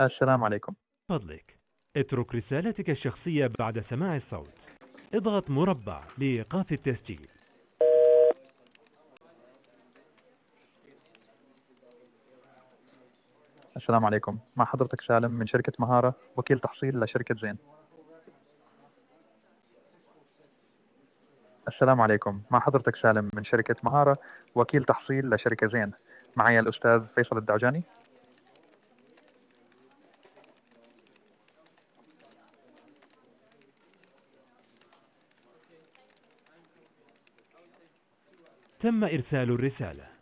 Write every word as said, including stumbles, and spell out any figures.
السلام عليكم. فضلك اترك رسالتك الشخصية بعد سماع الصوت. اضغط مربع لإيقاف التسجيل. السلام عليكم، مع حضرتك سالم من شركة مهارة، وكيل تحصيل لشركة زين. السلام عليكم، مع حضرتك سالم من شركة مهارة، وكيل تحصيل لشركة زين. معي الأستاذ فيصل الدعجاني. تم إرسال الرسالة.